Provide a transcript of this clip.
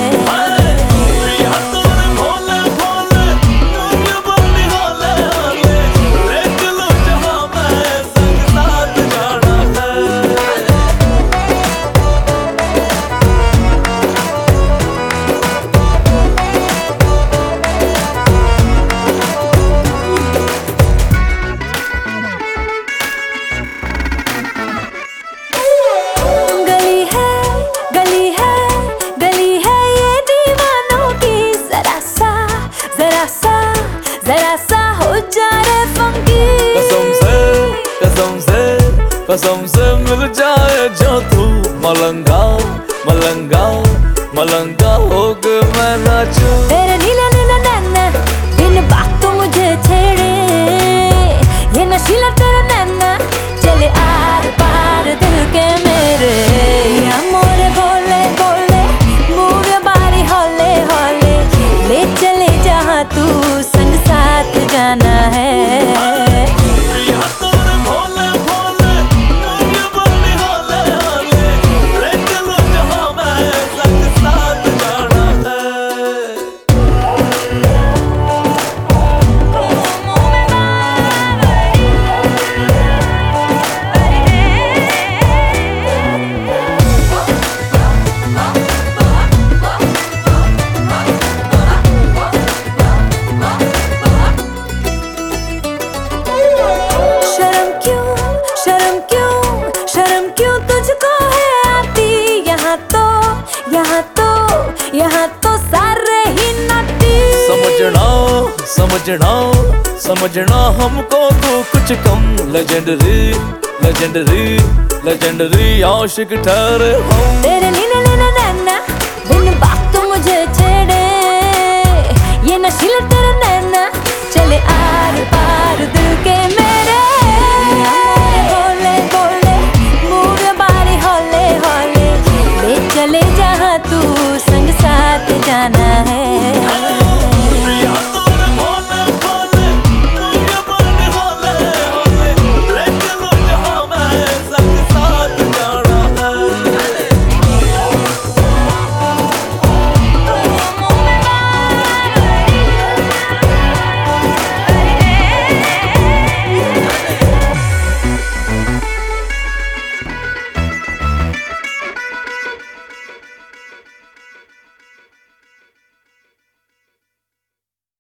कसम से मिल जाए जो तू मलंगा मलंगा मलंगा होके मैं नाचूं। तेरे नीला नीला नैना बिन बात तो मुझे छेड़े, ये नशीला तेरा नैना चले आर पार दिल के मेरे। मोरे बोले बोले मूव योर बॉडी हौले हौले, ले चले जहाँ तू संग साथ जाना है। यहाँ तो सारे ही नटी। समझना समझना हमको तो कुछ कम लेजेंडरी लेजेंडरी लेजेंडरी आशिक ठहरे हम। तेरे नीले नीले नैना बिन बात तो मुझे छेड़े, ये नशीला तेरा